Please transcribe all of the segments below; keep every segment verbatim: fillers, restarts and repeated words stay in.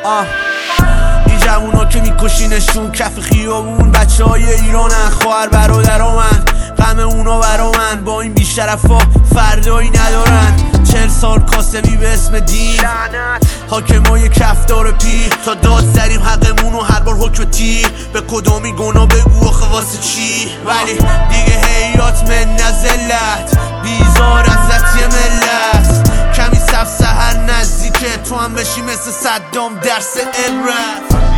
آه این جوونا که میکشینشون کف خیابون، بچه های ایرانن، خواهر برادرا من، غم اونا برا من. با این بیشرفا فردایی ندارن، چهل سال کاسبی به اسم دین، حاکمای کفدار پیر، تا داد زدیم حقمونو هر بار حکم تیر. به کدامی گناه بگو آخه واسه چی؟ ولی دیگه حیات من نزلت، بیزار ازت یه ملت، کمی صف سهر نزدیکه تو هم بشی مثل صدام درس عبرت.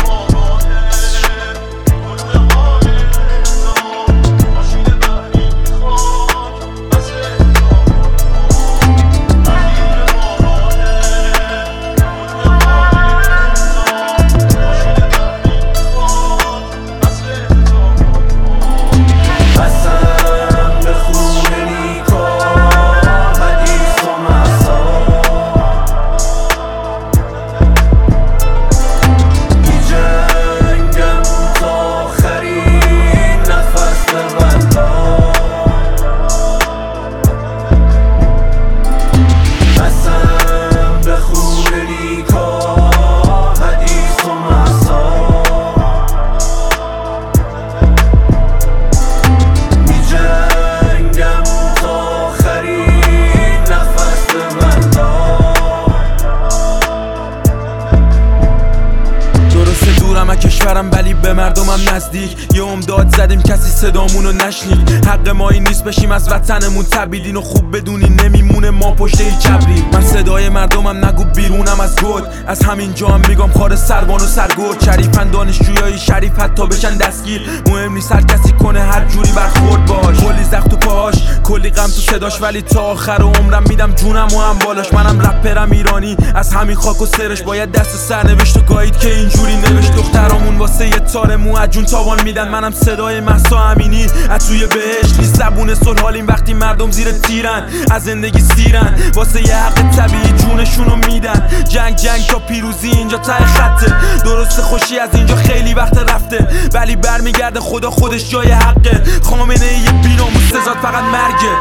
کشورم ولی به مردمم نزدیک، یه امداد زدیم کسی صدامونو نشنید. حق ما این نیست بشیم از وطنمون تبعید، اینو خوب بدونی نمیمونه ما پشت ای کبری. من صدای مردمم نگو بیرونم از گود، از همین جا هم میگم کار سروان و سرگرد. شریفن دانشجویای شریف حتی بشن دستگیر، مهم نیست هر کسی کنه هر جوری برخورد باش. کلی زخم تو پاهاش، کلی غم تو صداش، ولی تا آخر عمرم میدم جونم و هم بالاش. منم رپرم ایرانی از همین خاک و سرش، باید دست سرنوشت و گایید که اینجوری نوشت. دخترامون واسه یه تار مو از جون تاوان میدن، منم صدای مهسا امینی از توی بهشت. نیست زبون صلح حالیم وقتی مردم زیر تیرن، از زندگی سیرن، واسه یه حق طبیعی جونشونو میدن. جنگ جنگ تا پیروزی اینجا ته خطه، درست خوشی از اینجا خیلی وقت رفته، ولی برمیگرده خدا خودش جای حقه. خامنه ای بی‌ناموس سزاد فقط مرگه.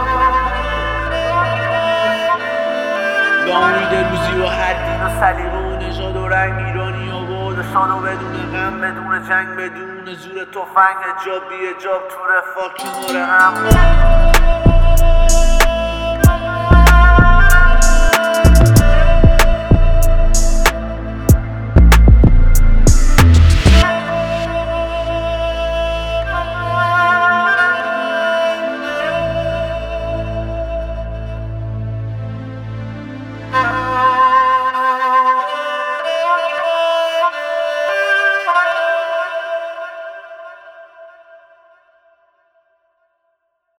به امید روزی و هر دین و سلیقه و نژاد و رنگ، ایرانی آباد شاد و بدون غم، بدون جنگ، بدون زور تفنگ، حجاب بی حجاب تو رفاه کنار هم.